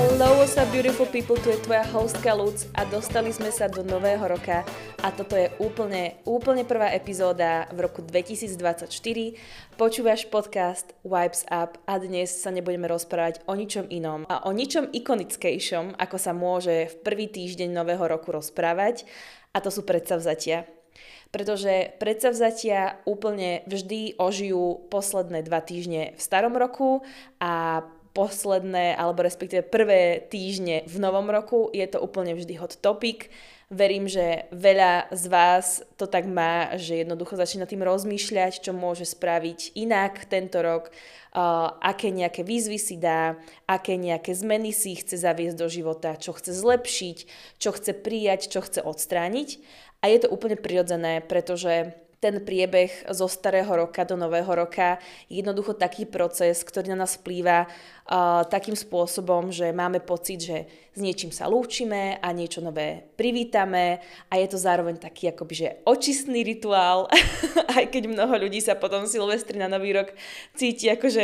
Hello, what's up beautiful people, tu je tvoja hostka Luc a dostali sme sa do nového roka a toto je úplne prvá epizóda v roku 2024. Počúvaš podcast Vibes Up a dnes sa nebudeme rozprávať o ničom inom a o ničom ikonickejšom, ako sa môže v prvý týždeň nového roku rozprávať, a to sú predsavzatia. Pretože predsavzatia úplne vždy ožijú posledné 2 týždne v starom roku a posledné, alebo respektíve prvé týždne v novom roku je to úplne vždy hot topic. Verím, že veľa z vás to tak má, že jednoducho začína tým rozmýšľať, čo môže spraviť inak tento rok, aké nejaké výzvy si dá, aké nejaké zmeny si chce zaviesť do života, čo chce zlepšiť, čo chce prijať, čo chce odstrániť. A je to úplne prirodzené, pretože ten priebeh zo starého roka do nového roka je jednoducho taký proces, ktorý na nás vplýva takým spôsobom, že máme pocit, že s niečím sa lúčime a niečo nové privítame a je to zároveň taký akoby, že očistný rituál, aj keď mnoho ľudí sa potom Silvestri na nový rok cíti akože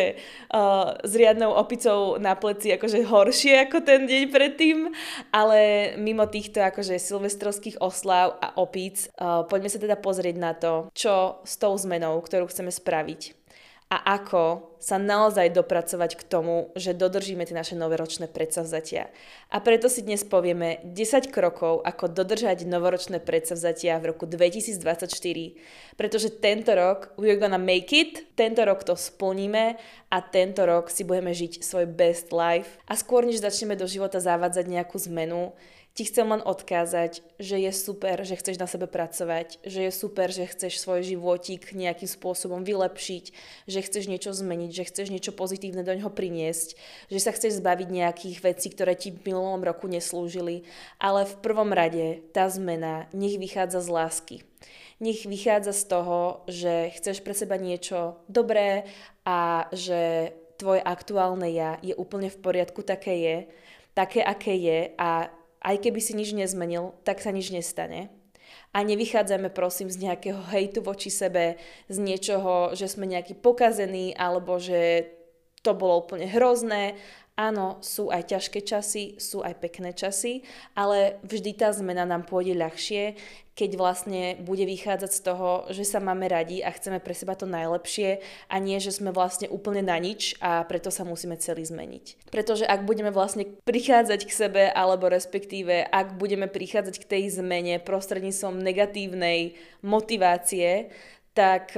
s riadnou opicou na pleci akože horšie ako ten deň predtým, ale mimo týchto akože silvestrovských oslav a opíc, poďme sa teda pozrieť na to, čo s tou zmenou, ktorú chceme spraviť a ako sa naozaj dopracovať k tomu, že dodržíme tie naše novoročné predsavzatia. A preto si dnes povieme 10 krokov, ako dodržať novoročné predsavzatia v roku 2024. Pretože tento rok we're gonna make it, tento rok to splníme a tento rok si budeme žiť svoj best life. A skôr, než začneme do života zavádzať nejakú zmenu, ti chcem len odkázať, že je super, že chceš na sebe pracovať, že je super, že chceš svoj životík nejakým spôsobom vylepšiť, že chceš niečo zmeniť, že chceš niečo pozitívne do ňoho priniesť, že sa chceš zbaviť nejakých vecí, ktoré ti v minulom roku neslúžili, ale v prvom rade tá zmena nech vychádza z lásky. Nech vychádza z toho, že chceš pre seba niečo dobré a že tvoje aktuálne ja je úplne v poriadku, také, aké je a aj keby si nič nezmenil, tak sa nič nestane. A nevychádzajme prosím z nejakého hejtu voči sebe, z niečoho, že sme nejaký pokazení, alebo že to bolo úplne hrozné. Áno, sú aj ťažké časy, sú aj pekné časy, ale vždy tá zmena nám pôjde ľahšie, keď vlastne bude vychádzať z toho, že sa máme radi a chceme pre seba to najlepšie a nie, že sme vlastne úplne na nič a preto sa musíme celý zmeniť. Pretože ak budeme vlastne prichádzať k sebe, alebo respektíve ak budeme prichádzať k tej zmene prostredníctvom negatívnej motivácie, tak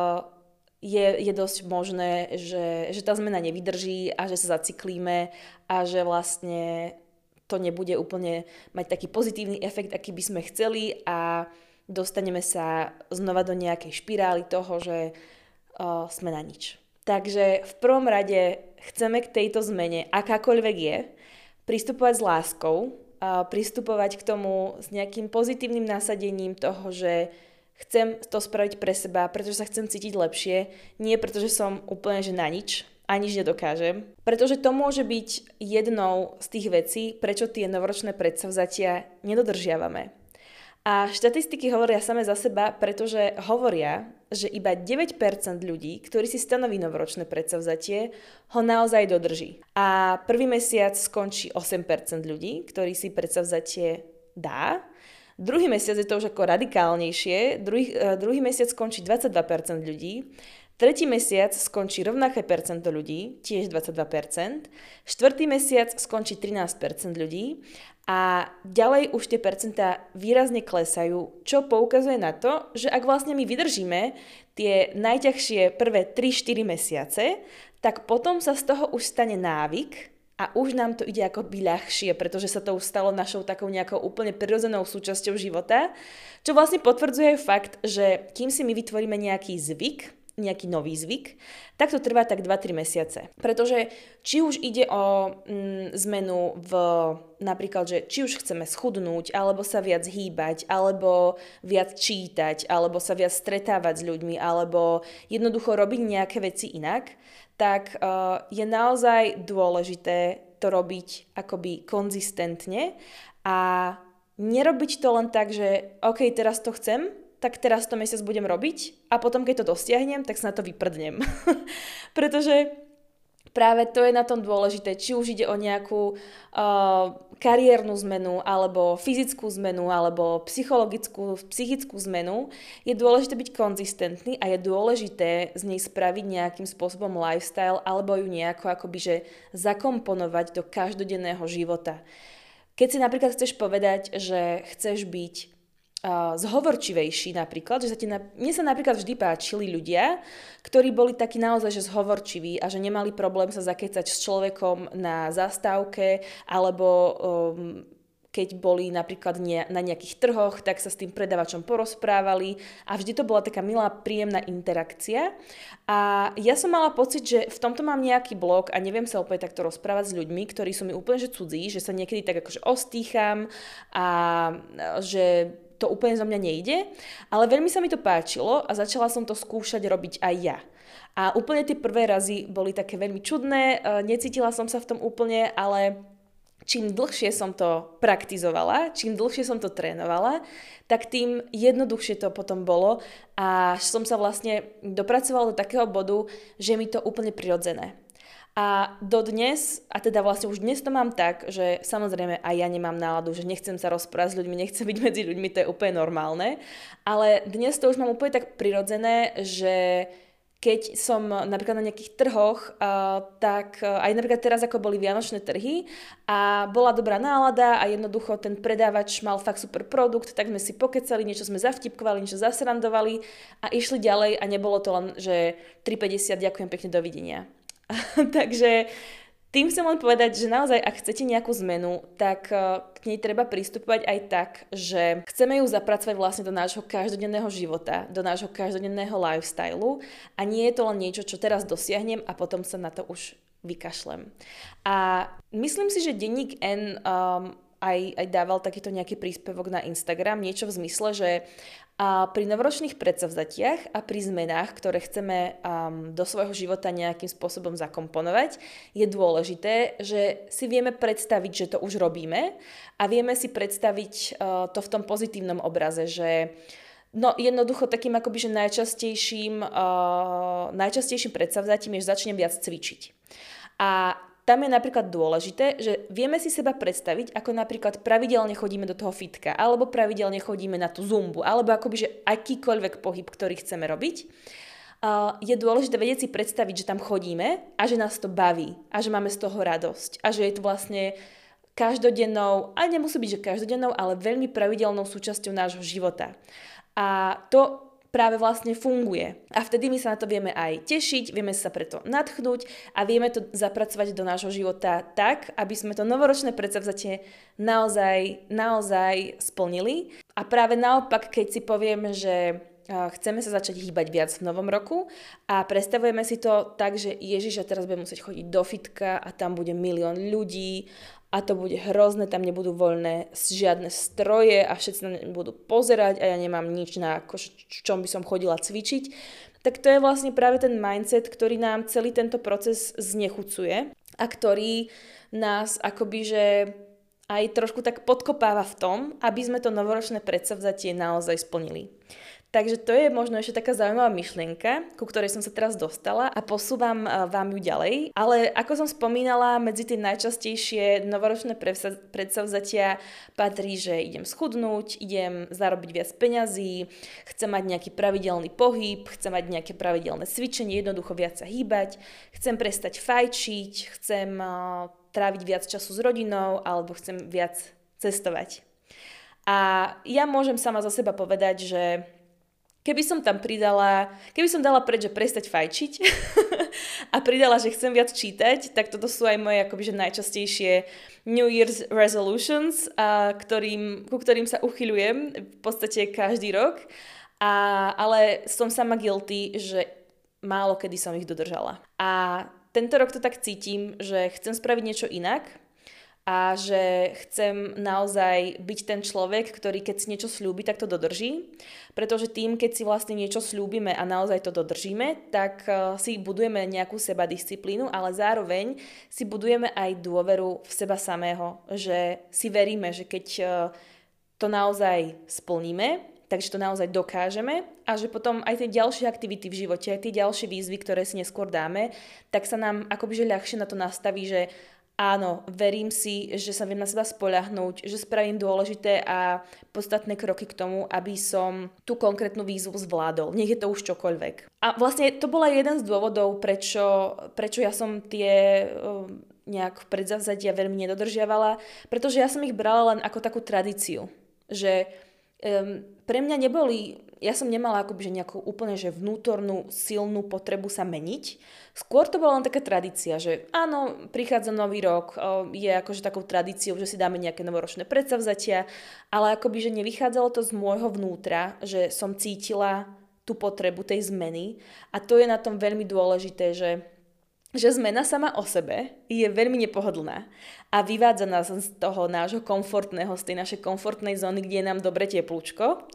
je dosť možné, že tá zmena nevydrží a že sa zacyklíme a že vlastne to nebude úplne mať taký pozitívny efekt, aký by sme chceli a dostaneme sa znova do nejakej špirály toho, že sme na nič. Takže v prvom rade chceme k tejto zmene, akákoľvek je, pristupovať s láskou, pristupovať k tomu s nejakým pozitívnym nasadením toho, že chcem to spraviť pre seba, pretože sa chcem cítiť lepšie, nie pretože som úplne že na nič a nič nedokážem. Pretože to môže byť jednou z tých vecí, prečo tie novoročné predsavzatia nedodržiavame. A štatistiky hovoria same za seba, pretože hovoria, že iba 9% ľudí, ktorí si stanoví novoročné predsavzatie, ho naozaj dodrží. A prvý mesiac skončí 8% ľudí, ktorí si predsavzatie dá. Druhý mesiac je to už ako radikálnejšie, druhý mesiac skončí 22% ľudí, tretí mesiac skončí rovnaké percento ľudí, tiež 22%, štvrtý mesiac skončí 13% ľudí a ďalej už tie percentá výrazne klesajú, čo poukazuje na to, že ak vlastne my vydržíme tie najťažšie prvé 3-4 mesiace, tak potom sa z toho už stane návyk, a už nám to ide akoby ľahšie, pretože sa to už stalo našou takou nejakou úplne prirodzenou súčasťou života, čo vlastne potvrdzuje fakt, že kým si my vytvoríme nejaký zvyk, nejaký nový zvyk, tak to trvá tak 2-3 mesiace. Pretože či už ide o zmenu v napríklad, že či už chceme schudnúť, alebo sa viac hýbať, alebo viac čítať, alebo sa viac stretávať s ľuďmi, alebo jednoducho robiť nejaké veci inak, tak je naozaj dôležité to robiť akoby konzistentne a nerobiť to len tak, že OK, teraz to chcem, tak teraz to mesiac budem robiť a potom, keď to dosiahnem, tak sa na to vyprdnem. Pretože práve to je na tom dôležité, či už ide o nejakú kariérnu zmenu, alebo fyzickú zmenu, alebo psychickú zmenu, je dôležité byť konzistentný a je dôležité z nej spraviť nejakým spôsobom lifestyle, alebo ju nejako akoby že zakomponovať do každodenného života. Keď si napríklad chceš povedať, že chceš byť zhovorčivejší napríklad, že mne sa napríklad vždy páčili ľudia, ktorí boli takí naozaj že zhovorčiví a že nemali problém sa zakecať s človekom na zastávke alebo keď boli napríklad na nejakých trhoch, tak sa s tým predávačom porozprávali a vždy to bola taká milá, príjemná interakcia. A ja som mala pocit, že v tomto mám nejaký blok a neviem sa úplne takto rozprávať s ľuďmi, ktorí sú mi úplne že cudzí, že sa niekedy tak akože ostýcham a že to úplne zo mňa nejde, ale veľmi sa mi to páčilo a začala som to skúšať robiť aj ja. A úplne tie prvé razy boli také veľmi čudné, necítila som sa v tom úplne, ale čím dlhšie som to praktizovala, čím dlhšie som to trénovala, tak tým jednoduchšie to potom bolo a som sa vlastne dopracovala do takého bodu, že mi to úplne prirodzené. A dodnes, a teda vlastne už dnes to mám tak, že samozrejme aj ja nemám náladu, že nechcem sa rozprávať s ľuďmi, nechcem byť medzi ľuďmi, to je úplne normálne, ale dnes to už mám úplne tak prirodzené, že keď som napríklad na nejakých trhoch, tak aj napríklad teraz ako boli vianočné trhy a bola dobrá nálada a jednoducho ten predávač mal fakt super produkt, tak sme si pokecali, niečo sme zavtipkovali, niečo zasrandovali a išli ďalej a nebolo to len, že 3,50, ďakujem pekne, dovidenia. Takže tým chcem len povedať, že naozaj, ak chcete nejakú zmenu, tak k nej treba pristupovať aj tak, že chceme ju zapracovať vlastne do nášho každodenného života, do nášho každodenného lifestylu a nie je to len niečo, čo teraz dosiahnem a potom sa na to už vykašlem. A myslím si, že denník N aj dával takýto nejaký príspevok na Instagram, niečo v zmysle, že pri novoročných predsavzatiach a pri zmenách, ktoré chceme do svojho života nejakým spôsobom zakomponovať, je dôležité, že si vieme predstaviť, že to už robíme a vieme si predstaviť to v tom pozitívnom obraze, že jednoducho takým akoby, že najčastejším predsavzatím je, že začnem viac cvičiť. A tam je napríklad dôležité, že vieme si seba predstaviť, ako napríklad pravidelne chodíme do toho fitka, alebo pravidelne chodíme na tú zumbu, alebo akoby, že akýkoľvek pohyb, ktorý chceme robiť. Je dôležité vedieť si predstaviť, že tam chodíme a že nás to baví a že máme z toho radosť a že je to vlastne každodennou, a nemusí byť, že každodennou, ale veľmi pravidelnou súčasťou nášho života. A to práve vlastne funguje. A vtedy my sa na to vieme aj tešiť, vieme sa preto nadchnúť a vieme to zapracovať do nášho života tak, aby sme to novoročné predsavzatie naozaj splnili. A práve naopak, keď si povieme, že chceme sa začať hýbať viac v novom roku a predstavujeme si to tak, že Ježiš, ja teraz budem musieť chodiť do fitka a tam bude milión ľudí a to bude hrozné, tam nebudú voľné žiadne stroje a všetci na mňa budú pozerať a ja nemám nič na čom by som chodila cvičiť. Tak to je vlastne práve ten mindset, ktorý nám celý tento proces znechucuje a ktorý nás akoby, že aj trošku tak podkopáva v tom, aby sme to novoročné predsavzatie naozaj splnili. Takže to je možno ešte taká zaujímavá myšlienka, ku ktorej som sa teraz dostala a posúvam vám ju ďalej. Ale ako som spomínala, medzi tie najčastejšie novoročné predsavzatia patrí, že idem schudnúť, idem zarobiť viac peňazí, chcem mať nejaký pravidelný pohyb, chcem mať nejaké pravidelné cvičenie, jednoducho viac sa hýbať, chcem prestať fajčiť, chcem tráviť viac času s rodinou alebo chcem viac cestovať. A ja môžem sama za seba povedať, že keby som dala preč, že prestať fajčiť a pridala, že chcem viac čítať, tak toto sú aj moje akoby, že najčastejšie New Year's resolutions, ku ktorým sa uchyľujem v podstate každý rok, ale som sama guilty, že málo kedy som ich dodržala. A tento rok to tak cítim, že chcem spraviť niečo inak, a že chcem naozaj byť ten človek, ktorý keď si niečo sľúbi, tak to dodrží. Pretože tým, keď si vlastne niečo sľúbime a naozaj to dodržíme, tak si budujeme nejakú sebadisciplínu, ale zároveň si budujeme aj dôveru v seba samého, že si veríme, že keď to naozaj splníme, takže to naozaj dokážeme a že potom aj tie ďalšie aktivity v živote, aj tie ďalšie výzvy, ktoré si neskôr dáme, tak sa nám akoby že ľahšie na to nastaví, že áno, verím si, že sa viem na seba spoľahnúť, že spravím dôležité a podstatné kroky k tomu, aby som tú konkrétnu výzvu zvládol. Nech je to už čokoľvek. A vlastne to bola jeden z dôvodov, prečo ja som tie nejak predzavzatia veľmi nedodržiavala, pretože ja som ich brala len ako takú tradíciu. Že pre mňa ja som nemala akoby, že nejakú úplne že vnútornú silnú potrebu sa meniť. Skôr to bola len taká tradícia, že áno, prichádza nový rok, je akože takou tradíciou, že si dáme nejaké novoročné predsavzatia, ale akoby, že nevychádzalo to z môjho vnútra, že som cítila tú potrebu tej zmeny a to je na tom veľmi dôležité, že zmena sama o sebe je veľmi nepohodlná a vyvádza nás z toho nášho komfortného, z tej našej komfortnej zóny, kde je nám dobre teplúčko.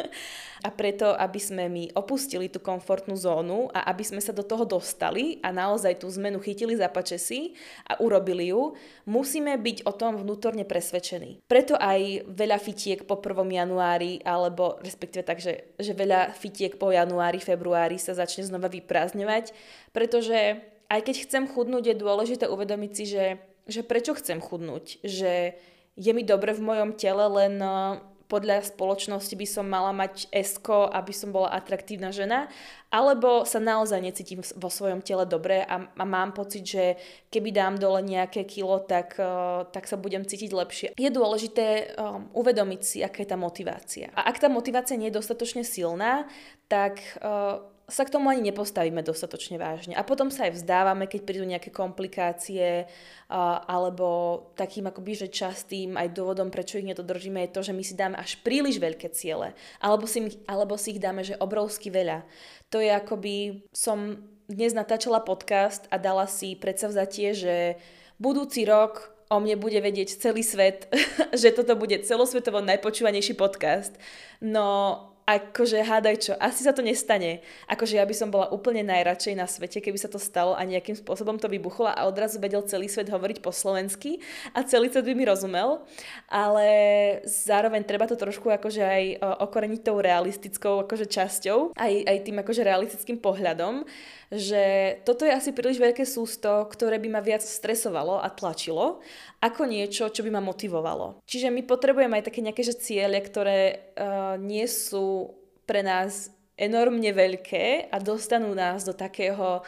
A preto, aby sme my opustili tú komfortnú zónu a aby sme sa do toho dostali a naozaj tú zmenu chytili za pačesy a urobili ju, musíme byť o tom vnútorne presvedčení. Preto aj veľa fitiek po 1. januári, alebo respektíve tak, že veľa fitiek po januári, februári sa začne znova vyprázdňovať, pretože aj keď chcem chudnúť, je dôležité uvedomiť si, že prečo chcem chudnúť. Že je mi dobre v mojom tele, len podľa spoločnosti by som mala mať esko, aby som bola atraktívna žena, alebo sa naozaj necítim vo svojom tele dobre a mám pocit, že keby dám dole nejaké kilo, tak sa budem cítiť lepšie. Je dôležité uvedomiť si, aká je tá motivácia. A ak tá motivácia nie je dostatočne silná, tak sa k tomu ani nepostavíme dostatočne vážne. A potom sa aj vzdávame, keď prídu nejaké komplikácie, alebo takým akoby, že častým aj dôvodom, prečo ich nedodržíme, je to, že my si dáme až príliš veľké ciele. Alebo si ich dáme, že obrovsky veľa. To je akoby, som dnes natáčala podcast a dala si predsavzatie, že budúci rok o mne bude vedieť celý svet, že toto bude celosvetovo najpočúvanejší podcast. No akože hádaj čo, asi sa to nestane. Akože ja by som bola úplne najradšej na svete, keby sa to stalo a nejakým spôsobom to vybuchlo a odrazu vedel celý svet hovoriť po slovensky a celý svet by mi rozumel. Ale zároveň treba to trošku akože aj okoreniť tou realistickou akože časťou, aj tým akože realistickým pohľadom, že toto je asi príliš veľké sústo, ktoré by ma viac stresovalo a tlačilo, ako niečo, čo by ma motivovalo. Čiže my potrebujeme aj také nejaké že ciele, ktoré nie sú pre nás enormne veľké a dostanú nás do takého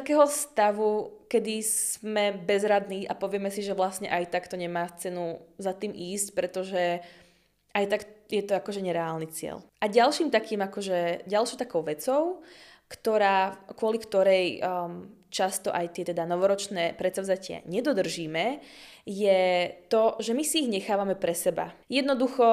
stavu, kedy sme bezradní a povieme si, že vlastne aj tak to nemá cenu za tým ísť, pretože aj tak je to akože nereálny cieľ. A ďalšou takou vecou, kvôli ktorej často aj tie teda novoročné predsavzatia nedodržíme, je to, že my si ich nechávame pre seba. Jednoducho,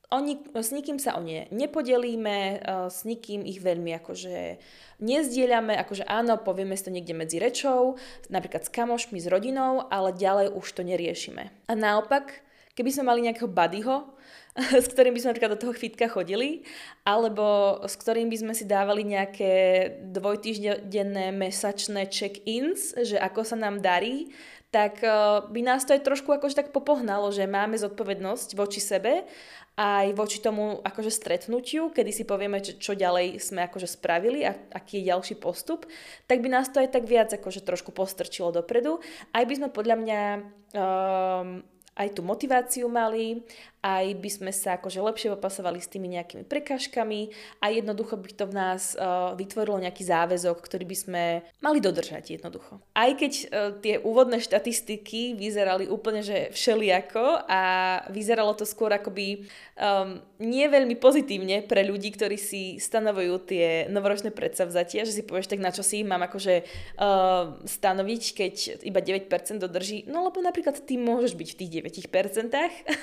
s nikým sa o ne nepodelíme, s nikým ich veľmi akože nezdieľame, akože áno, povieme si to niekde medzi rečou, napríklad s kamošmi, s rodinou, ale ďalej už to neriešime. A naopak, keby sme mali nejakého buddyho, s ktorým by sme napríklad do toho fitka chodili, alebo s ktorým by sme si dávali nejaké dvojtýždenné mesačné check-ins, že ako sa nám darí, tak by nás to aj trošku akože tak popohnalo, že máme zodpovednosť voči sebe aj voči tomu akože stretnutiu, kedy si povieme, čo ďalej sme akože spravili a aký je ďalší postup, tak by nás to aj tak viac akože trošku postrčilo dopredu. Aj by sme podľa mňa aj tú motiváciu mali, aj by sme sa akože lepšie popasovali s tými nejakými prekážkami a jednoducho by to v nás vytvorilo nejaký záväzok, ktorý by sme mali dodržať jednoducho. Aj keď tie úvodné štatistiky vyzerali úplne že všelijako a vyzeralo to skôr akoby nie veľmi pozitívne pre ľudí, ktorí si stanovujú tie novoročné predsavzatia, že si povieš, tak na čo si ich mám akože stanoviť, keď iba 9% dodrží, no lebo napríklad ty môžeš byť v tých 9%.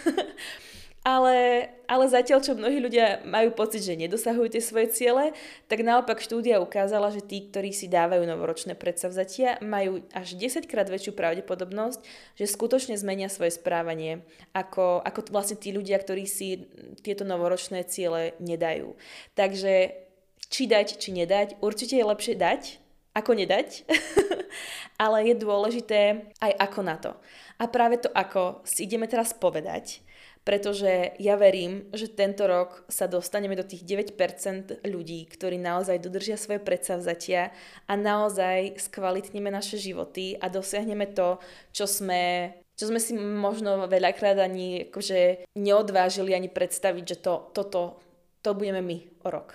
Ale zatiaľ, čo mnohí ľudia majú pocit, že nedosahujú tie svoje ciele, tak naopak štúdia ukázala, že tí, ktorí si dávajú novoročné predsavzatia, majú až 10-krát väčšiu pravdepodobnosť, že skutočne zmenia svoje správanie, ako vlastne tí ľudia, ktorí si tieto novoročné ciele nedajú. Takže či dať, či nedať, určite je lepšie dať, ako nedať, ale je dôležité aj ako na to. A práve to, ako si ideme teraz povedať, pretože ja verím, že tento rok sa dostaneme do tých 9% ľudí, ktorí naozaj dodržia svoje predsavzatia a naozaj skvalitníme naše životy a dosiahneme to, čo sme si možno veľakrát ani akože neodvážili ani predstaviť, že to budeme my o rok.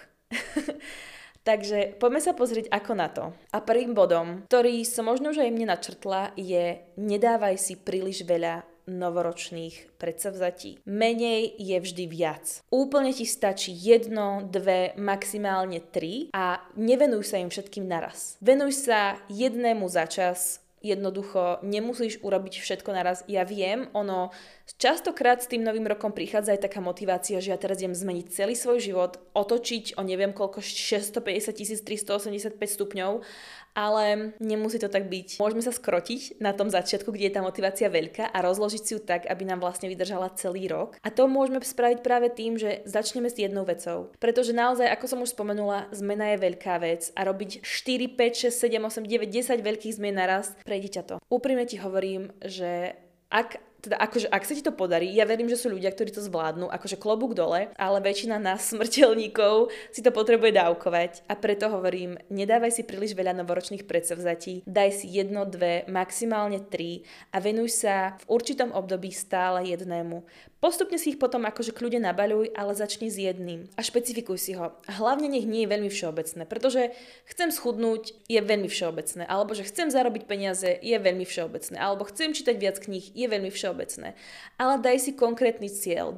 Takže poďme sa pozrieť ako na to. A prvým bodom, ktorý som možno už aj mne načrtla, je nedávaj si príliš veľa novoročných predsavzatí. Menej je vždy viac. Úplne ti stačí 1, 2, maximálne 3 a nevenuj sa im všetkým naraz. Venuj sa jednému za čas. Jednoducho nemusíš urobiť všetko naraz. Ja viem, častokrát s tým novým rokom prichádza aj taká motivácia, že ja teraz idem zmeniť celý svoj život, otočiť o neviem koľko 650 385 stupňov, ale nemusí to tak byť. Môžeme sa skrotiť na tom začiatku, kde je tá motivácia veľká a rozložiť si ju tak, aby nám vlastne vydržala celý rok. A to môžeme spraviť práve tým, že začneme s jednou vecou. Pretože naozaj, ako som už spomenula, zmena je veľká vec a robiť 4, 5, 6, 7, 8, 9, 10 veľkých zmien naraz, prejde ťa to. Úprimne ti hovorím, že ak sa ti to podarí, ja verím, že sú ľudia, ktorí to zvládnu, akože klobúk dole, ale väčšina nás smrteľníkov si to potrebuje dávkovať a preto hovorím, nedávaj si príliš veľa novoročných predsavzatí, daj si 1, 2, maximálne 3 a venuj sa v určitom období stále jednému. Postupne si ich potom akože kľudne nabaľuj, ale začni s jedným a špecifikuj si ho. A hlavne nech nie je veľmi všeobecné, pretože chcem schudnúť je veľmi všeobecné, alebo že chcem zarobiť peniaze je veľmi všeobecné, alebo chcem čítať viac kníh je veľmi všeobecné. Ale daj si konkrétny cieľ,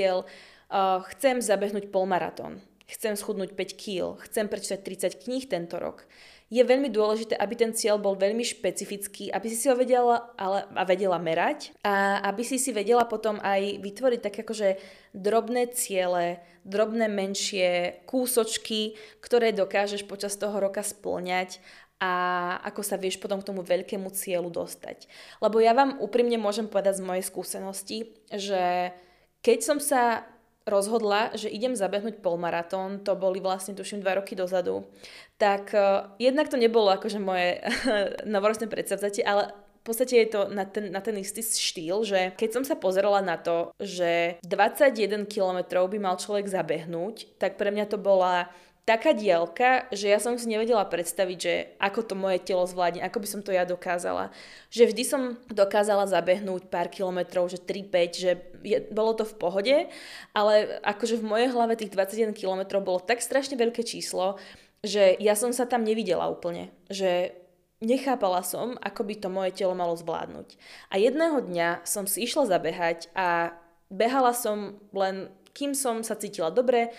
chcem zabehnúť polmaratón, chcem schudnúť 5 kg, chcem prečítať 30 kníh tento rok. Je veľmi dôležité, aby ten cieľ bol veľmi špecifický, aby si ho vedela merať a aby si vedela potom aj vytvoriť také akože drobné ciele, drobné menšie kúsočky, ktoré dokážeš počas toho roka spĺňať a ako sa vieš potom k tomu veľkému cieľu dostať. Lebo ja vám úprimne môžem povedať z mojej skúsenosti, že keď som sa rozhodla, že idem zabehnúť polmaratón, to boli vlastne tuším 2 roky dozadu, tak jednak to nebolo akože moje novoročné predsavzatie, ale v podstate je to na ten istý štýl, že keď som sa pozerala na to, že 21 kilometrov by mal človek zabehnúť, tak pre mňa to bola taká diaľka, že ja som si nevedela predstaviť, že ako to moje telo zvládne, ako by som to ja dokázala. Že vždy som dokázala zabehnúť pár kilometrov, že 3-5, že bolo to v pohode, ale akože v mojej hlave tých 21 kilometrov bolo tak strašne veľké číslo, že ja som sa tam nevidela úplne, že nechápala som, ako by to moje telo malo zvládnuť. A jedného dňa som si išla zabehať a behala som len, kým som sa cítila dobre,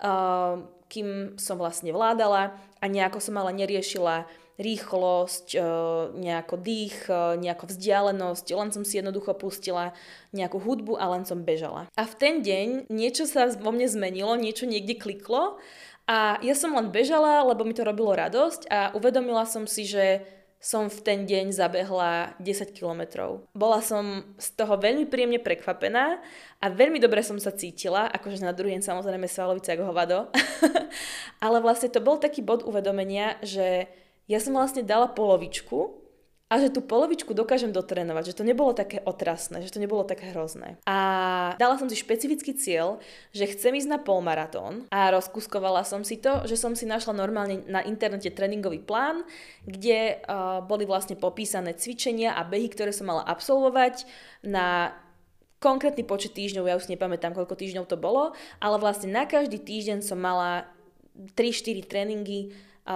kým som vlastne vládala a nejako som ale neriešila rýchlosť, nejako dých, nejakú vzdialenosť, len som si jednoducho pustila nejakú hudbu a len som bežala. A v ten deň niečo sa vo mne zmenilo, niečo niekde kliklo a ja som len bežala, lebo mi to robilo radosť a uvedomila som si, že som v ten deň zabehla 10 kilometrov. Bola som z toho veľmi príjemne prekvapená a veľmi dobre som sa cítila, akože na druhý deň samozrejme svalovice ako hovado. Ale vlastne to bol taký bod uvedomenia, že ja som vlastne dala polovičku a že tú polovičku dokážem dotrénovať, že to nebolo také otrasné, že to nebolo také hrozné. A dala som si špecifický cieľ, že chcem ísť na polmaratón a rozkúskovala som si to, že som si našla normálne na internete tréningový plán, kde boli vlastne popísané cvičenia a behy, ktoré som mala absolvovať na konkrétny počet týždňov, ja už nepamätám, koľko týždňov to bolo, ale vlastne na každý týždeň som mala 3-4 tréningy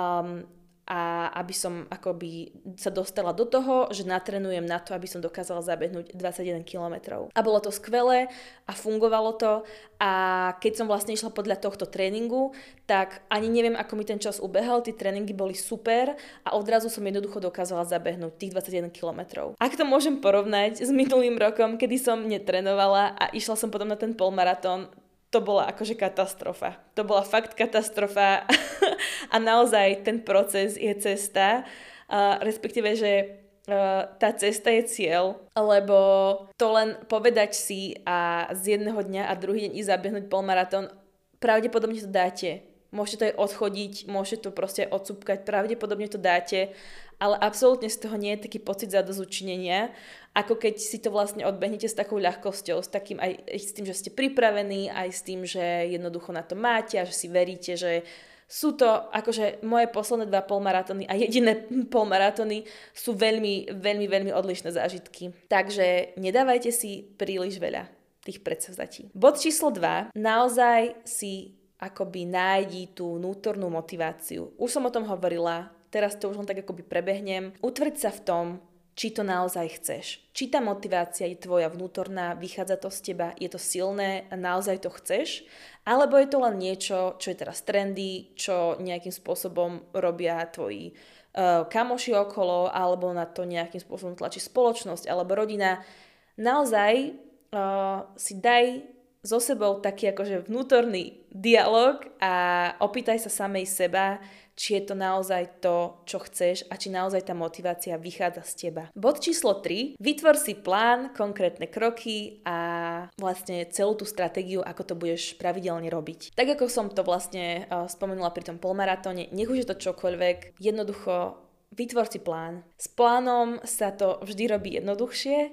a aby som akoby sa dostala do toho, že natrenujem na to, aby som dokázala zabehnúť 21 kilometrov. A bolo to skvelé a fungovalo to a keď som vlastne išla podľa tohto tréningu, tak ani neviem, ako mi ten čas ubehal, tie tréningy boli super a odrazu som jednoducho dokázala zabehnúť tých 21 kilometrov. Ak to môžem porovnať s minulým rokom, kedy som netrenovala a išla som potom na ten polmaratón, to bola akože katastrofa. To bola fakt katastrofa a naozaj ten proces je cesta, respektíve, že tá cesta je cieľ, lebo to len povedať si a z jedného dňa a druhý deň ísť zabehnúť polmaratón, pravdepodobne to dáte. Môžete to aj odchodiť, môžete to proste odsúpkať, pravdepodobne to dáte, ale absolútne z toho nie je taký pocit zadozučinenia, ako keď si to vlastne odbehnete s takou ľahkosťou, s takým aj s tým, že ste pripravení, aj s tým, že jednoducho na to máte a že si veríte, že sú to akože moje posledné 2 polmaratóny a jediné polmaratóny sú veľmi, veľmi, veľmi odlišné zážitky. Takže nedávajte si príliš veľa tých predsavzatí. Bod číslo 2. Naozaj si akoby nájdi tú vnútornú motiváciu. Už som o tom hovorila, teraz to už len tak akoby prebehnem. Utvrď sa v tom, či to naozaj chceš. Či tá motivácia je tvoja vnútorná, vychádza to z teba, je to silné a naozaj to chceš, alebo je to len niečo, čo je teraz trendy, čo nejakým spôsobom robia tvoji kamoši okolo, alebo na to nejakým spôsobom tlačí spoločnosť alebo rodina. Naozaj si daj so sebou taký akože vnútorný dialog a opýtaj sa samej seba, či je to naozaj to, čo chceš a či naozaj tá motivácia vychádza z teba. Bod číslo 3. Vytvor si plán, konkrétne kroky a vlastne celú tú stratégiu, ako to budeš pravidelne robiť. Tak ako som to vlastne spomenula pri tom polmaratóne, nech už je to čokoľvek, jednoducho vytvor si plán. S plánom sa to vždy robí jednoduchšie.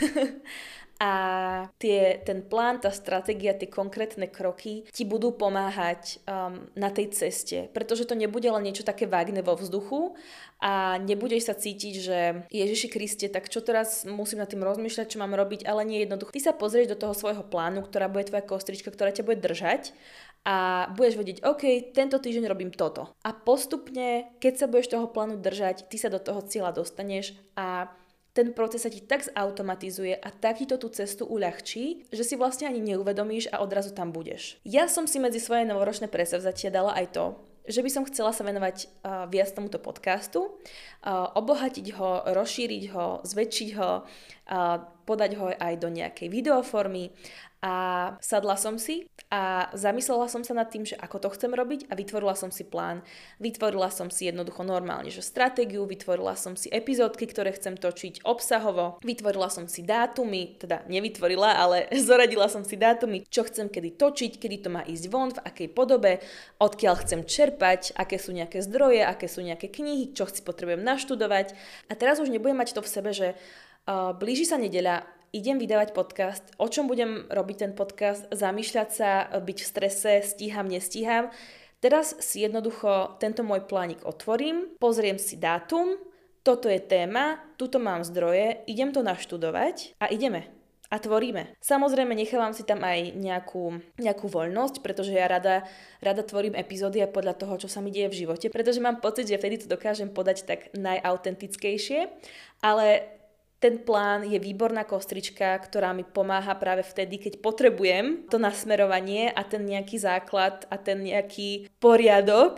A ten plán, tá stratégia, tie konkrétne kroky ti budú pomáhať na tej ceste, pretože to nebude len niečo také vágne vo vzduchu a nebudeš sa cítiť, že Ježiši Kriste, tak čo teraz musím nad tým rozmýšľať, čo mám robiť, ale nie jednoducho. Ty sa pozrieš do toho svojho plánu, ktorá bude tvoja kostrička, ktorá ťa bude držať a budeš vedieť, OK, tento týždeň robím toto. A postupne, keď sa budeš toho plánu držať, ty sa do toho cieľa dostaneš a ten proces sa ti tak zautomatizuje a tak ti to tú cestu uľahčí, že si vlastne ani neuvedomíš a odrazu tam budeš. Ja som si medzi svoje novoročné predsavzatia dala aj to, že by som chcela sa venovať viac tomuto podcastu, obohatiť ho, rozšíriť ho, zväčšiť ho, podať ho aj do nejakej videoformy. A sadla som si a zamyslela som sa nad tým, že ako to chcem robiť a vytvorila som si plán. Vytvorila som si jednoducho normálne, že stratégiu, vytvorila som si epizódky, ktoré chcem točiť obsahovo, vytvorila som si dátumy, teda nevytvorila, ale zoradila som si dátumy, čo chcem kedy točiť, kedy to má ísť von, v akej podobe, odkiaľ chcem čerpať, aké sú nejaké zdroje, aké sú nejaké knihy, čo si potrebujem naštudovať. A teraz už nebudem mať to v sebe, že blíži sa nedeľa, idem vydávať podcast, o čom budem robiť ten podcast, zamýšľať sa, byť v strese, stíham, nestíham. Teraz si jednoducho tento môj plánik otvorím, pozriem si dátum, toto je téma, tuto mám zdroje, idem to naštudovať a ideme. A tvoríme. Samozrejme nechávam si tam aj nejakú voľnosť, pretože ja rada tvorím epizódy a podľa toho, čo sa mi deje v živote, pretože mám pocit, že vtedy to dokážem podať tak najautentickejšie, ale ten plán je výborná kostrička, ktorá mi pomáha práve vtedy, keď potrebujem to nasmerovanie a ten nejaký základ a ten nejaký poriadok,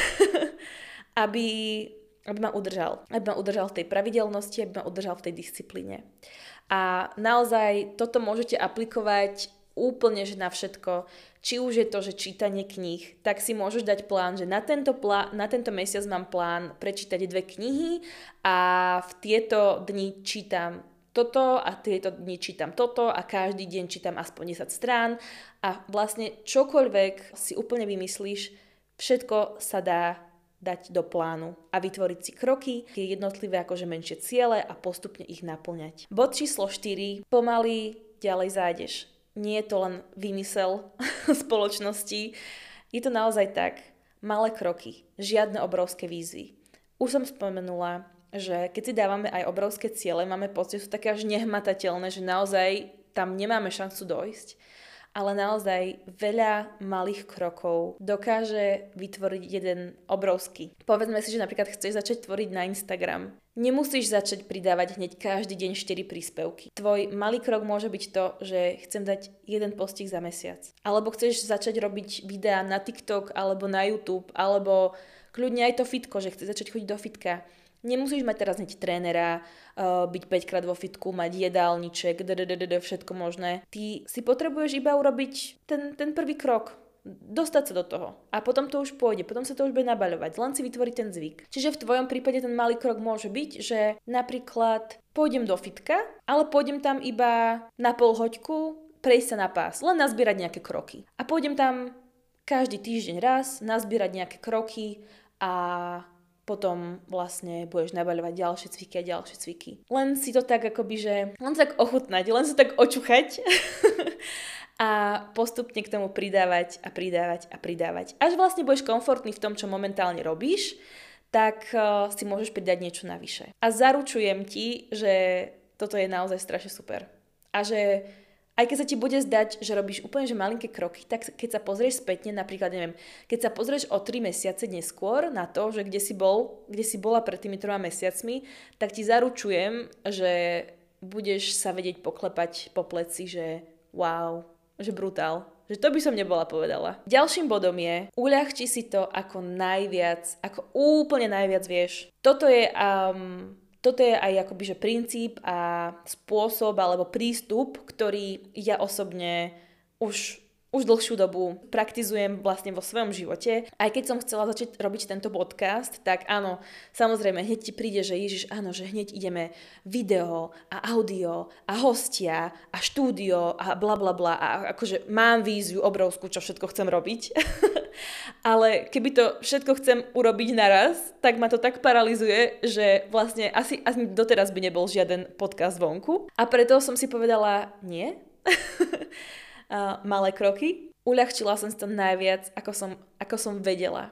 aby ma udržal. Aby ma udržal v tej pravidelnosti, aby ma udržal v tej disciplíne. A naozaj toto môžete aplikovať úplne že na všetko. Či už je to, že čítanie kníh, tak si môžeš dať plán, že na tento mesiac mám plán prečítať 2 knihy a v tieto dni čítam toto a tieto dni čítam toto a každý deň čítam aspoň 10 strán a vlastne čokoľvek si úplne vymyslíš, všetko sa dá dať do plánu a vytvoriť si kroky, jednotlivé akože menšie ciele a postupne ich naplňať. Bod číslo 4. Pomaly ďalej zájdeš. Nie je to len výmysel spoločnosti. Je to naozaj tak. Malé kroky. Žiadne obrovské výzvy. Už som spomenula, že keď si dávame aj obrovské ciele, máme pocit, že sú také až nehmatateľné, že naozaj tam nemáme šancu dojsť. Ale naozaj veľa malých krokov dokáže vytvoriť jeden obrovský. Povedzme si, že napríklad chceš začať tvoriť na Instagram. Nemusíš začať pridávať hneď každý deň 4 príspevky. Tvoj malý krok môže byť to, že chcem dať jeden postík za mesiac. Alebo chceš začať robiť videá na TikTok alebo na YouTube, alebo kľudne aj to fitko, že chceš začať chodiť do fitka. Nemusíš mať teraz hneď trénera, byť 5-krát vo fitku, mať jedálniček, všetko možné. Ty si potrebuješ iba urobiť ten prvý krok, dostať sa do toho. A potom to už pôjde, potom sa to už bude nabaľovať, len si vytvoriť ten zvyk. Čiže v tvojom prípade ten malý krok môže byť, že napríklad pôjdem do fitka, ale pôjdem tam iba na pol hoďku, prejsť sa na pás, len nazbierať nejaké kroky. A pôjdem tam každý týždeň raz, nazbierať nejaké kroky a potom vlastne budeš nabaľovať ďalšie cviky a ďalšie cviky. Len si to tak akoby, že len sa tak ochutnať, len sa tak očuchať a postupne k tomu pridávať a pridávať a pridávať. Až vlastne budeš komfortný v tom, čo momentálne robíš, tak si môžeš pridať niečo navyše. A zaručujem ti, že toto je naozaj strašne super. A že aj keď sa ti bude zdať, že robíš úplne že malinké kroky, tak keď sa pozrieš spätne, napríklad, neviem, keď sa pozrieš o 3 mesiace neskôr na to, že kde si bola pred tými 3 mesiacmi, tak ti zaručujem, že budeš sa vedieť poklepať po pleci, že wow, že brutál. Že to by som nebola povedala. Ďalším bodom je, uľahči si to ako najviac, ako úplne najviac vieš. Toto je aj akoby, že princíp a spôsob alebo prístup, ktorý ja osobne už dlhšiu dobu praktizujem vlastne vo svojom živote. Aj keď som chcela začať robiť tento podcast, tak áno, samozrejme, hneď ti príde, že Ježiš, áno, že hneď ideme video a audio a hostia a štúdio a bla bla bla a akože mám víziu obrovskú, čo všetko chcem robiť. Ale keby to všetko chcem urobiť naraz, tak ma to tak paralizuje, že vlastne asi doteraz by nebol žiaden podcast vonku. A preto som si povedala, nie. Malé kroky. Uľahčila som si to najviac, ako som vedela.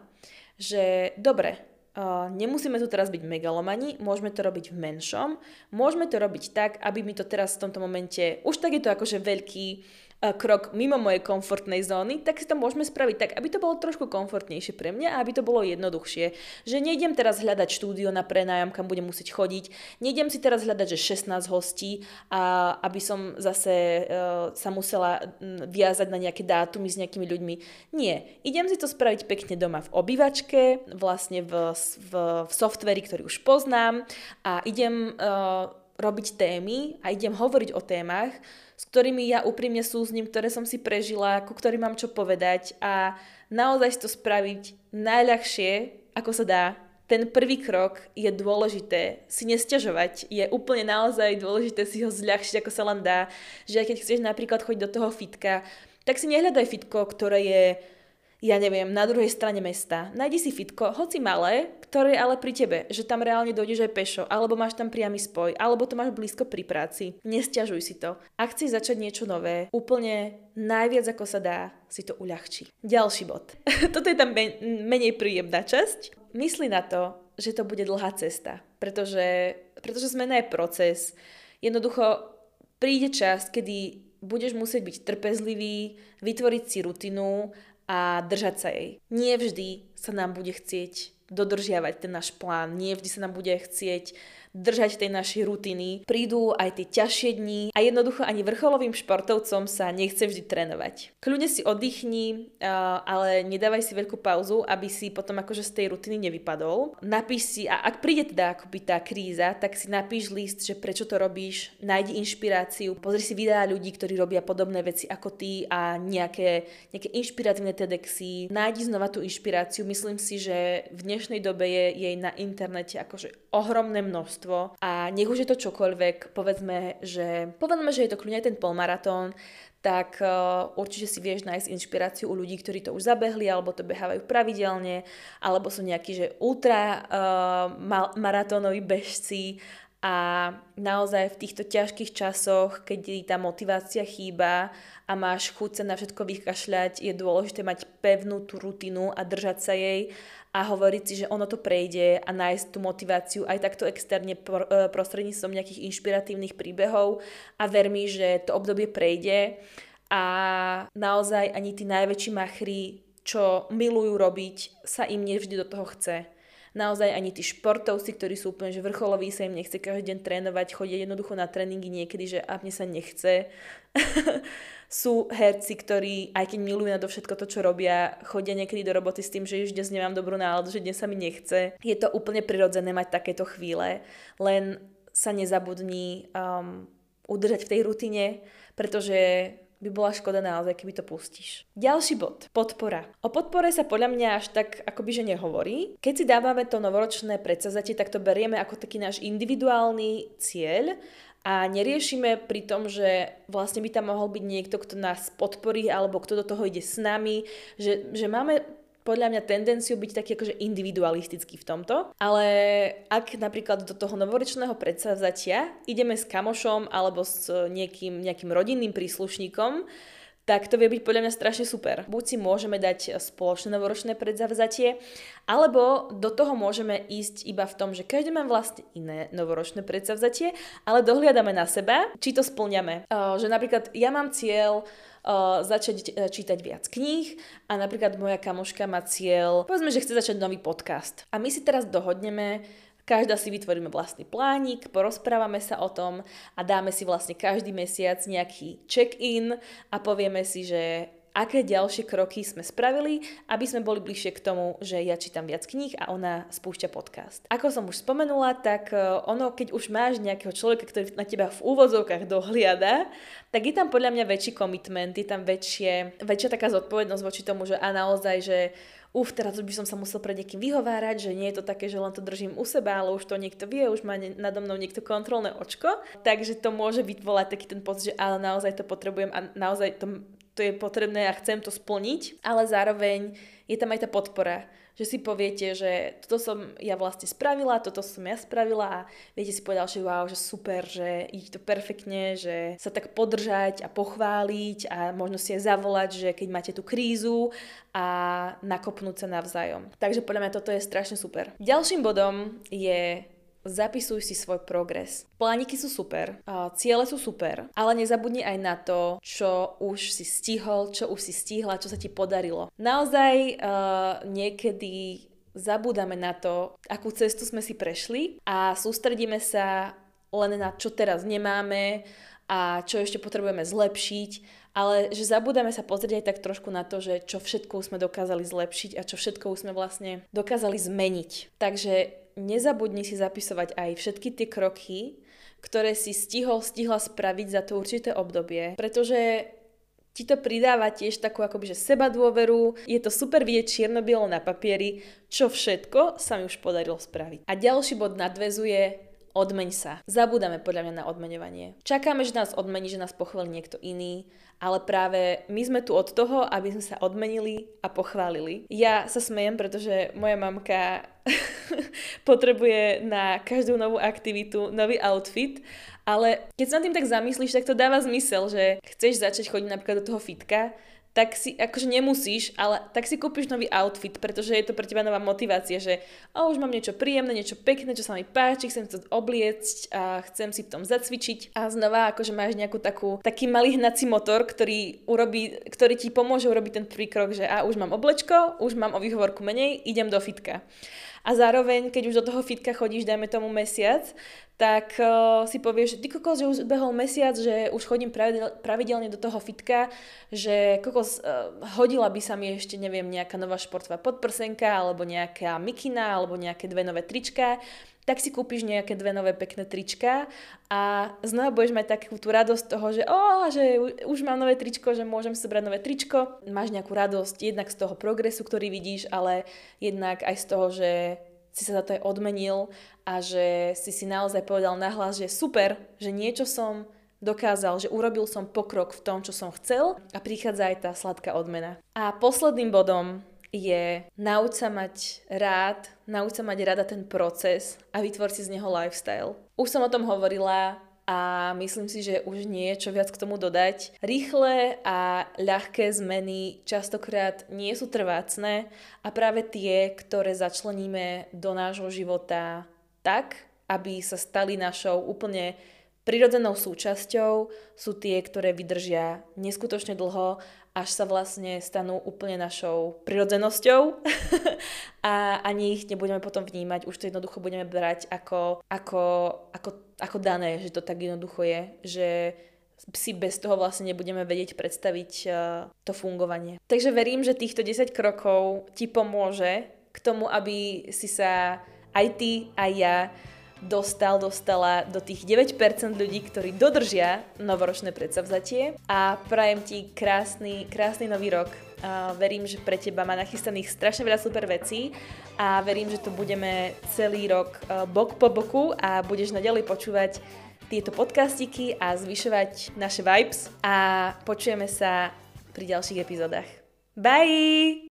Že dobre, nemusíme tu teraz byť megalomani, môžeme to robiť v menšom, môžeme to robiť tak, aby mi to teraz v tomto momente, už tak je to akože veľký krok mimo mojej komfortnej zóny, tak si to môžeme spraviť tak, aby to bolo trošku komfortnejšie pre mňa a aby to bolo jednoduchšie. Že nejdem teraz hľadať štúdio na prenájom, kam budem musieť chodiť, nejdem si teraz hľadať, že 16 hostí a aby som zase sa musela viazať na nejaké dátumy s nejakými ľuďmi. Nie, idem si to spraviť pekne doma v obývačke, vlastne v softveri, ktorý už poznám a idem robiť témy a idem hovoriť o témach, s ktorými ja úprimne súzním, ktoré som si prežila, ku ktorým mám čo povedať a naozaj si to spraviť najľahšie, ako sa dá. Ten prvý krok je dôležité si nesťažovať. Je úplne naozaj dôležité si ho zľahčiť, ako sa len dá. Že aj keď chceš napríklad chodiť do toho fitka, tak si nehľadaj fitko, ktoré je, ja neviem, na druhej strane mesta. Najdi si fitko, hoci malé, ktoré je ale pri tebe, že tam reálne dojdeš aj pešo, alebo máš tam priamy spoj, alebo to máš blízko pri práci. Nesťažuj si to. Ak chceš začať niečo nové, úplne najviac ako sa dá, si to uľahčí. Ďalší bod. Toto je tam menej príjemná časť. Mysli na to, že to bude dlhá cesta, pretože zmena je proces. Jednoducho príde čas, kedy budeš musieť byť trpezlivý, vytvoriť si rutinu a držať sa jej. Nie vždy sa nám bude chcieť dodržiavať ten náš plán, nie vždy sa nám bude chcieť držať tej našej rutiny. Prídu aj tie ťažšie dni a jednoducho ani vrcholovým športovcom sa nechce vždy trénovať. Kľudne si oddychni, ale nedávaj si veľkú pauzu, aby si potom akože z tej rutiny nevypadol. Napíš si, a ak príde teda akoby tá kríza, tak si napíš list, že prečo to robíš, nájdi inšpiráciu, pozri si videá ľudí, ktorí robia podobné veci ako ty a nejaké inšpiratívne TEDxy. Nájdi znova tú inšpiráciu. Myslím si, že v dnešnej dobe je jej na internete akože ohromné množstvo. A nech už je to čokoľvek, povedzme, že je to kľudne aj ten polmaratón, tak určite si vieš nájsť inšpiráciu u ľudí, ktorí to už zabehli, alebo to behávajú pravidelne, alebo sú nejakí, že ultra maratónoví bežci a naozaj v týchto ťažkých časoch, keď tá motivácia chýba a máš chuť sa na všetko vykašľať, je dôležité mať pevnú tú rutinu a držať sa jej a hovoriť si, že ono to prejde a nájsť tú motiváciu aj takto externe prostredníctvom nejakých inšpiratívnych príbehov a ver mi, že to obdobie prejde a naozaj ani tí najväčší machri, čo milujú robiť, sa im nevždy do toho chce. Naozaj ani tí športovci, ktorí sú úplne že vrcholoví, sa im nechce každý deň trénovať, chodia jednoducho na tréningy niekedy, že a mne sa nechce. Sú herci, ktorí, aj keď milujú na to všetko to, čo robia, chodia niekedy do roboty s tým, že už dnes nemám dobrú náladu, že dnes sa mi nechce. Je to úplne prirodzené mať takéto chvíle, len sa nezabudni udržať v tej rutine, pretože by bola škoda naozaj, keby to pustíš. Ďalší bod. Podpora. O podpore sa podľa mňa až tak akoby že nehovorí. Keď si dávame to novoročné predsavzatie, tak to berieme ako taký náš individuálny cieľ a neriešime pri tom, že vlastne by tam mohol byť niekto, kto nás podporí alebo kto do toho ide s nami, že máme podľa mňa tendenciu byť taký akože individualistický v tomto, ale ak napríklad do toho novoročného predsavzatia ideme s kamošom alebo s nejakým rodinným príslušníkom, tak to vie byť podľa mňa strašne super. Buď si môžeme dať spoločné novoročné predzavzatie, alebo do toho môžeme ísť iba v tom, že každý má vlastne iné novoročné predzavzatie, ale dohliadame na seba, či to spĺňame. Že napríklad ja mám cieľ začať čítať viac kníh a napríklad moja kamoška má cieľ, povedzme, že chce začať nový podcast. A my si teraz dohodneme, každá si vytvoríme vlastný plánik, porozprávame sa o tom a dáme si vlastne každý mesiac nejaký check-in a povieme si, že aké ďalšie kroky sme spravili, aby sme boli bližšie k tomu, že ja čítam viac kníh a ona spúšťa podcast. Ako som už spomenula, tak ono, keď už máš nejakého človeka, ktorý na teba v úvodzovkách dohliada, tak je tam podľa mňa väčší commitment, je tam väčšia taká zodpovednosť voči tomu, že a naozaj, že teraz by som sa musel pred niekým vyhovárať, že nie je to také, že len to držím u seba, ale už to niekto vie, už má nado mnou niekto kontrolné očko. Takže to môže vyvolať taký ten pocit, že ale naozaj to potrebujem a naozaj to je potrebné a chcem to splniť. Ale zároveň je tam aj tá podpora, že si poviete, že toto som ja vlastne spravila, toto som ja spravila a viete si povedať, že wow, že super, že ide to perfektne, že sa tak podržať a pochváliť a možno si aj zavolať, že keď máte tú krízu a nakopnúť sa navzájom. Takže podľa mňa toto je strašne super. Ďalším bodom je zapisuj si svoj progres. Plániky sú super, ciele sú super, ale nezabudni aj na to, čo už si stihol, čo už si stihla, čo sa ti podarilo. Naozaj niekedy zabúdame na to, akú cestu sme si prešli a sústredíme sa len na čo teraz nemáme a čo ešte potrebujeme zlepšiť, ale že zabúdame sa pozrieť aj tak trošku na to, že čo všetko sme dokázali zlepšiť a čo všetko sme vlastne dokázali zmeniť. Takže nezabudni si zapisovať aj všetky tie kroky, ktoré si stihla spraviť za to určité obdobie, pretože ti to pridáva tiež takú akoby, že sebadôveru, je to super vidieť čierno-bielo na papieri, čo všetko sa mi už podarilo spraviť. A ďalší bod nadväzuje odmeň sa. Zabúdame podľa mňa na odmeňovanie. Čakáme, že nás odmení, že nás pochváli niekto iný, ale práve my sme tu od toho, aby sme sa odmenili a pochválili. Ja sa smejem, pretože moja mamka potrebuje na každú novú aktivitu nový outfit, ale keď sa nad tým tak zamyslíš, tak to dáva zmysel, že chceš začať chodiť napríklad do toho fitka, tak si, akože nemusíš, ale tak si kúpiš nový outfit, pretože je to pre teba nová motivácia, že už mám niečo príjemné, niečo pekné, čo sa mi páči, chcem to obliecť a chcem si v tom zacvičiť a znova akože máš nejakú taký malý hnací motor, ktorý ti pomôže urobiť ten prvý krok, že už mám oblečko, už mám o výhovorku menej, idem do fitka. A zároveň, keď už do toho fitka chodíš, dajme tomu mesiac, tak si povieš, že ty kokos, že už behol mesiac, že už chodím pravidelne do toho fitka, že kokos, hodila by sa mi ešte, neviem, nejaká nová športová podprsenka, alebo nejaká mikina, alebo nejaké 2 nové trička, tak si kúpiš nejaké 2 nové pekné trička a znova budeš mať takú tú radosť toho, že že už mám nové tričko, že môžem si brať nové tričko. Máš nejakú radosť jednak z toho progresu, ktorý vidíš, ale jednak aj z toho, že si sa za to aj odmenil a že si naozaj povedal nahlas, že super, že niečo som dokázal, že urobil som pokrok v tom, čo som chcel a prichádza aj tá sladká odmena. A posledným bodom je nauč sa mať rada ten proces a vytvor si z neho lifestyle. Už som o tom hovorila a myslím si, že už nie je čo viac k tomu dodať. Rýchle a ľahké zmeny častokrát nie sú trvácne a práve tie, ktoré začleníme do nášho života tak, aby sa stali našou úplne prirodzenou súčasťou, sú tie, ktoré vydržia neskutočne dlho, až sa vlastne stanú úplne našou prirodzenosťou a ani ich nebudeme potom vnímať, už to jednoducho budeme brať ako dané, že to tak jednoducho je, že si bez toho vlastne nebudeme vedieť predstaviť to fungovanie. Takže verím, že týchto 10 krokov ti pomôže k tomu, aby si sa aj ty, aj ja dostala do tých 9% ľudí, ktorí dodržia novoročné predsavzatie a prajem ti krásny nový rok. Verím, že pre teba má nachystaných strašne veľa super vecí a verím, že to budeme celý rok bok po boku a budeš naďalej počúvať tieto podcastiky a zvyšovať naše vibes a počujeme sa pri ďalších epizódach. Bye!